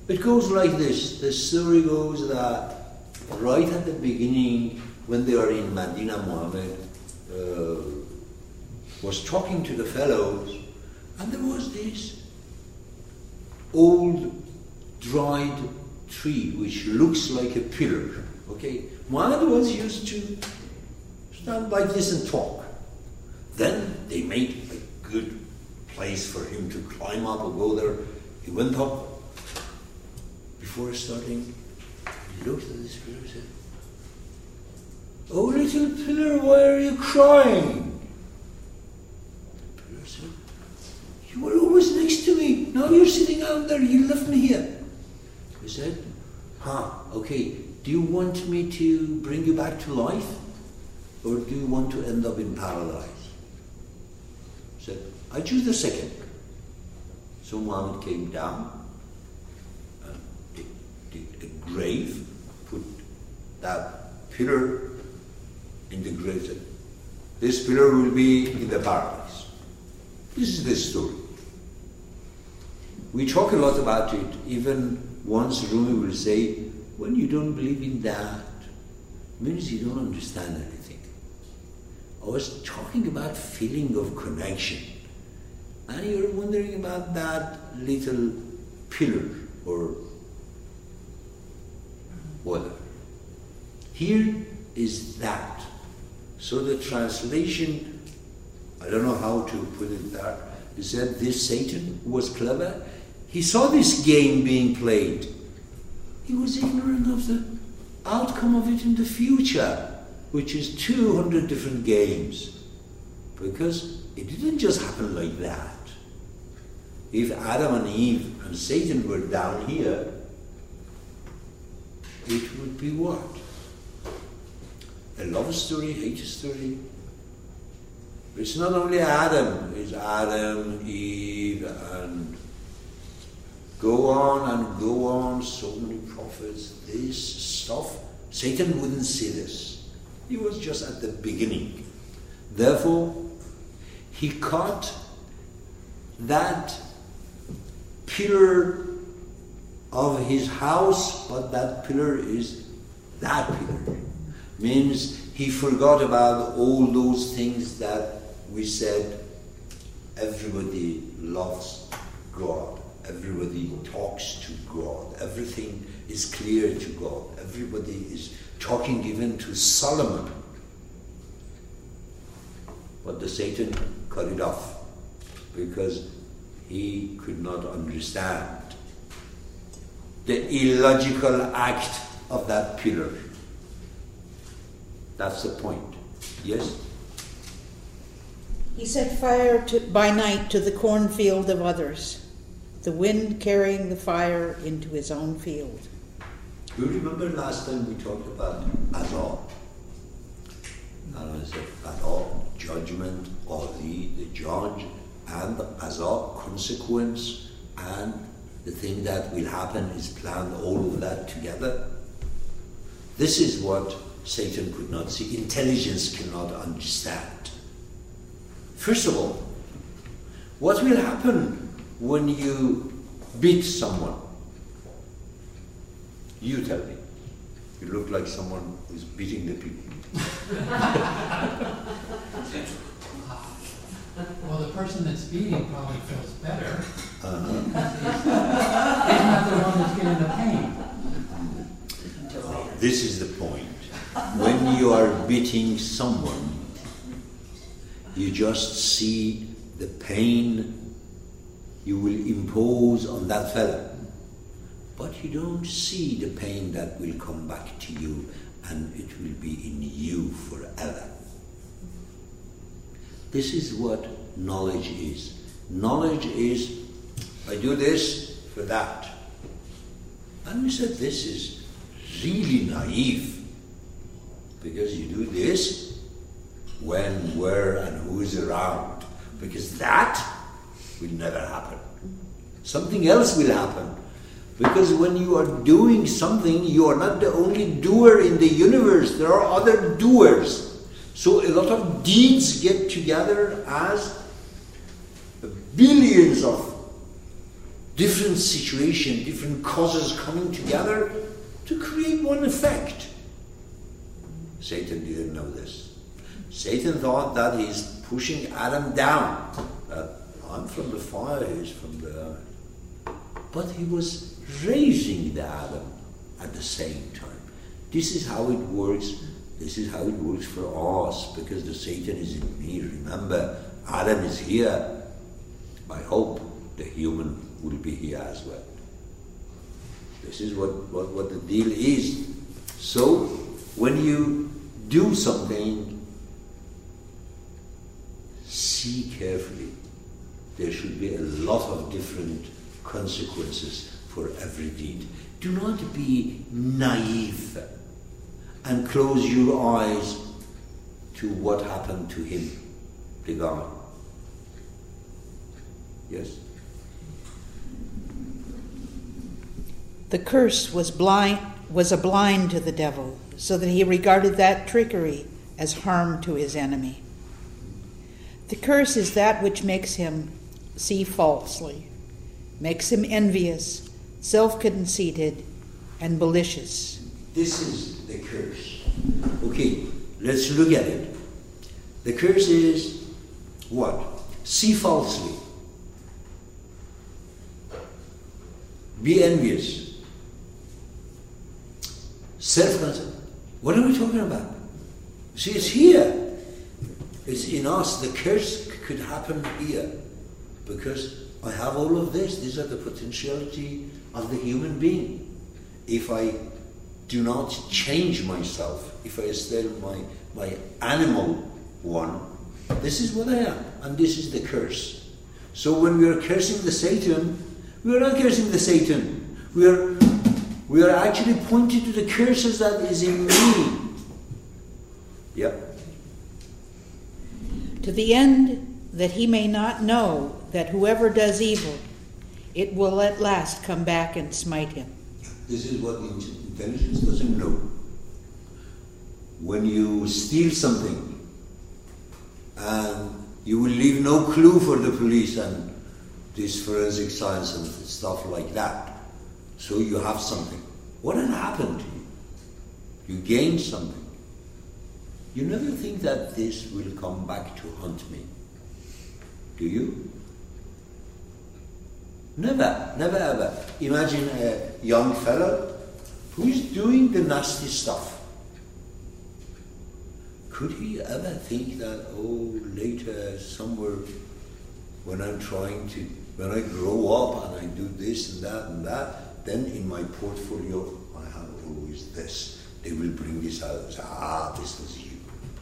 It goes like this. The story goes that right at the beginning, when they are in Medina, Muhammad was talking to the fellows, and there was this old dried tree which looks like a pillar. Okay, Muhammad was used to stand like this and talk. Then they made a good place for him to climb up or go there. He went up. Before starting, he looked at this pillar and said, "Oh, little pillar, why are you crying?" The pillar said, "You were always next to me. Now you're sitting out there. You left me here." He said, okay. Do you want me to bring you back to life? Or do you want to end up in paradise? He said, "I choose the second." So Muhammad came down, a grave, put that pillar in the grave, said, "This pillar will be in the paradise." This is the story. We talk a lot about it. Even once Rumi will say, when you don't believe in that, means you don't understand anything. I was talking about feeling of connection, and you're wondering about that little pillar or whatever. Here is that. So the translation, I don't know how to put it there. He said this Satan was clever. He saw this game being played. He was ignorant of the outcome of it in the future, which is 200 different games. Because it didn't just happen like that. If Adam and Eve and Satan were down here, it would be what? A love story, hate story. It's not only Adam, it's Adam, Eve, and go on, so many prophets, this stuff. Satan wouldn't see this. He was just at the beginning. Therefore, he caught that pillar of his house, but that pillar is that pillar. Means he forgot about all those things that we said. Everybody loves God. Everybody talks to God. Everything is clear to God. Everybody is talking even to Solomon. But the Satan cut it off because he could not understand the illogical act of that pillar. That's the point. Yes? He set fire by night to the cornfield of others, the wind carrying the fire into his own field. You remember last time we talked about Azab. And I said Azab, judgment, Qadi, the judge, and Azab, consequence, and the thing that will happen is planned, all of that together. This is what Satan could not see, intelligence cannot understand. First of all, what will happen when you beat someone? You tell me. You look like someone who's beating the people. Well, the person that's beating probably feels better. Uh-huh. He's not the one that's getting the pain. This is the point. When you are beating someone, you just see the pain you will impose on that fellow. But you don't see the pain that will come back to you and it will be in you forever. This is what knowledge is. Knowledge is, I do this for that. And we said this is really naive. Because you do this when, where, and who is around. Because that will never happen. Something else will happen. Because when you are doing something, you are not the only doer in the universe. There are other doers. So a lot of deeds get together as billions of different situation, different causes coming together to create one effect. Satan didn't know this. Satan thought that he's pushing Adam down. I'm from the fire, he's from the earth. But he was raising the Adam at the same time. This is how it works. This is how it works for us, because the Satan is in me. Remember, Adam is here. I hope the human will be here as well. This is what the deal is. So, when you do something, see carefully. There should be a lot of different consequences for every deed. Do not be naive and close your eyes to what happened to him, the guy. Yes? The curse was a blind to the devil, so that he regarded that trickery as harm to his enemy. The curse is that which makes him see falsely, makes him envious, self-conceited, and malicious. This is the curse. Okay, let's look at it. The curse is what? See falsely. Be envious. Self-conceit. What are we talking about? See, it's here. It's in us. The curse could happen here. Because I have all of this. These are the potentiality of the human being. If I do not change myself, if I stay my animal one, this is what I am. And this is the curse. So when we are cursing the Satan, we are not cursing the Satan. We are actually pointing to the curses that is in me. Yep. To the end that he may not know that whoever does evil, it will at last come back and smite him. This is what the intelligence doesn't know. When you steal something, and you will leave no clue for the police and this forensic science and stuff like that. So you have something. What had happened to you? You gained something. You never think that this will come back to haunt me. Do you? Never, never ever. Imagine a young fellow who is doing the nasty stuff. Could he ever think that, later, somewhere, when I grow up and I do this and that, then in my portfolio, I have always this. They will bring this out and say, this was you.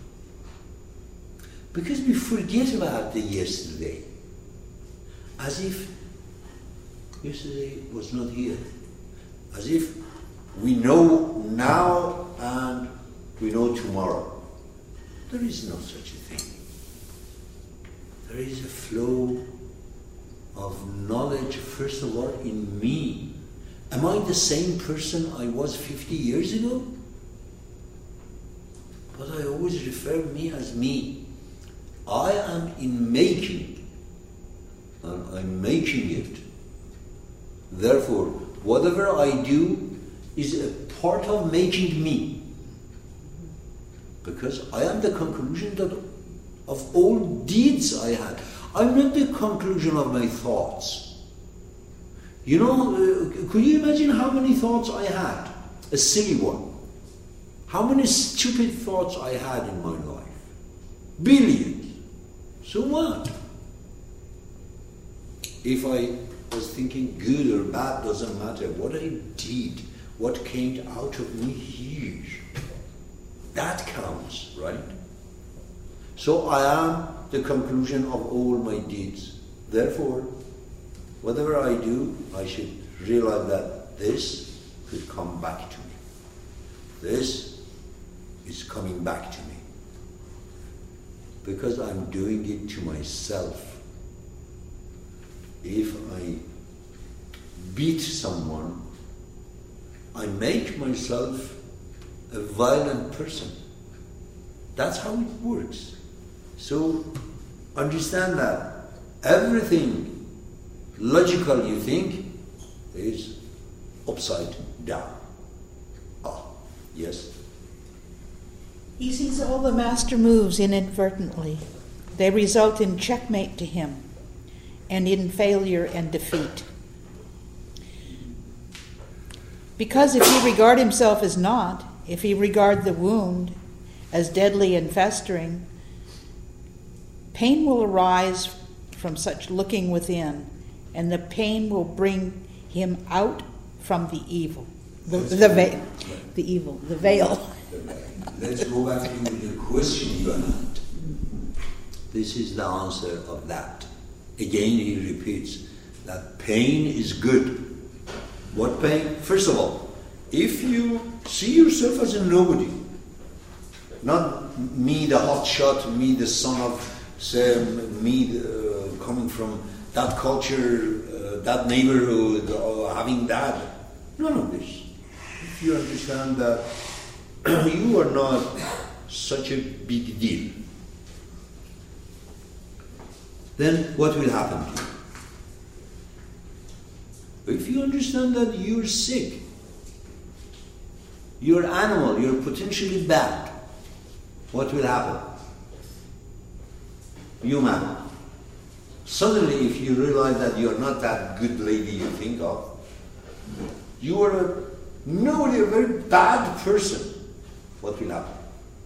Because we forget about the yesterday. As if yesterday was not here. As if we know now and we know tomorrow. There is no such a thing. There is a flow of knowledge, first of all, in me. Am I the same person I was 50 years ago? But I always refer me as me. I am in making, and I'm making it. Therefore, whatever I do is a part of making me. Because I am the conclusion of all deeds I had. I'm not the conclusion of my thoughts. You know, could you imagine how many thoughts I had? A silly one. How many stupid thoughts I had in my life? Billions. So what? If I was thinking good or bad, doesn't matter. What I did, what came out of me, huge. That counts, right? So I am the conclusion of all my deeds. Therefore, whatever I do, I should realize that this could come back to me. This is coming back to me. Because I'm doing it to myself. If I beat someone, I make myself a violent person. That's how it works. So understand that everything logical you think is upside down. Ah, yes. He sees all the master moves inadvertently. They result in checkmate to him and in failure and defeat. Because if he regard himself as not, if he regard the wound as deadly and festering, pain will arise from such looking within, and the pain will bring him out from the evil. The veil. Let's go back to the question you had. This is the answer of that. Again, he repeats that pain is good. What pain? First of all, if you see yourself as a nobody, not me the hot shot, me the son of Sam, me coming from that culture, that neighborhood, or having that, none of this. If you understand that you are not such a big deal, then what will happen to you? If you understand that you're sick, you're animal, you're potentially bad, what will happen? Human. Suddenly, if you realize that you're not that good lady you think of, you are a very bad person, what will happen?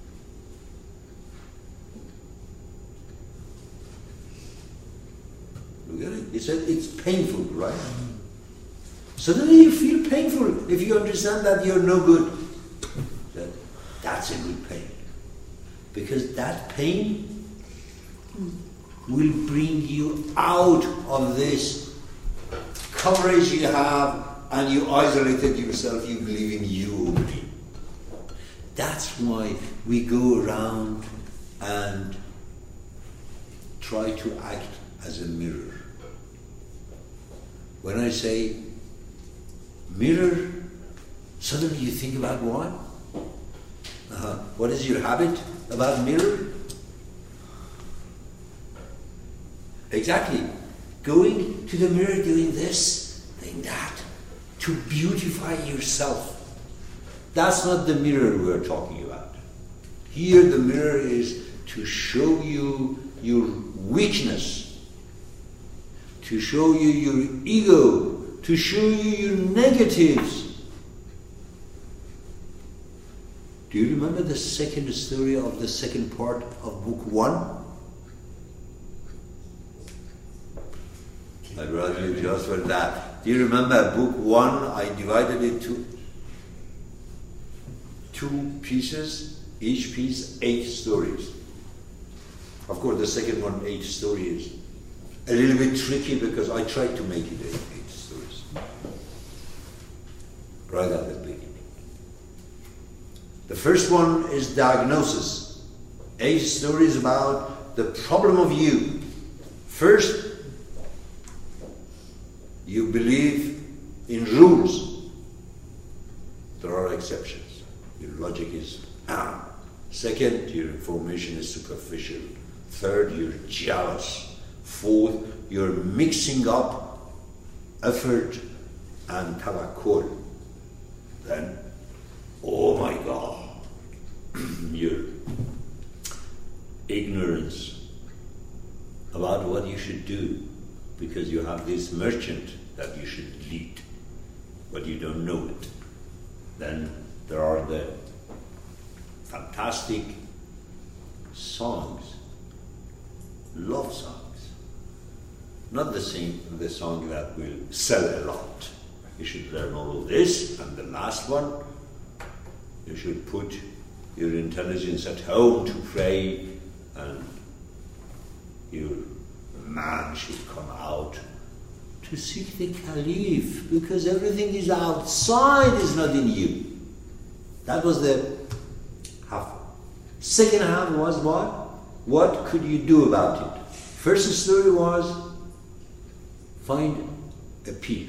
Look at it. He said it's painful, right? Suddenly you feel painful if you understand that you're no good. That's a good pain. Because that pain will bring you out of this coverage you have, and you isolated yourself, you believe in you only. That's why we go around and try to act as a mirror. When I say mirror, suddenly you think about what? What is your habit about mirror? Exactly. Going to the mirror, doing this, doing that, to beautify yourself. That's not the mirror we're talking about. Here the mirror is to show you your weakness, to show you your ego, to show you your negatives. Do you remember the second story of the second part of book 1? I brought you just for that. Do you remember book 1? I divided it to 2 pieces, each piece 8 stories. Of course, the second one, 8 stories. A little bit tricky because I tried to make it 8 stories. Right at the beginning. The first one is diagnosis. 8 stories about the problem of you. First, you believe in rules. There are exceptions. Your logic is Second, your information is superficial. Third, you're jealous. Fourth, you're mixing up effort and tawakkul. Then, oh my God, your ignorance about what you should do because you have this merchant that you should lead, but you don't know it. Then there are the fantastic songs, love songs. Not the song that will sell a lot. You should learn all of this, and the last one, you should put your intelligence at home to pray, and your man should come out to seek the Caliph, because everything is outside, is not in you. That was the half. Second half was what? What could you do about it? First story was find a peer.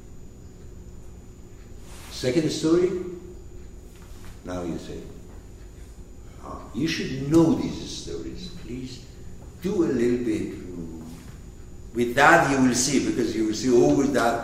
Second story, now you say, you should know these stories. Please do a little bit With that you will see, because you will see always that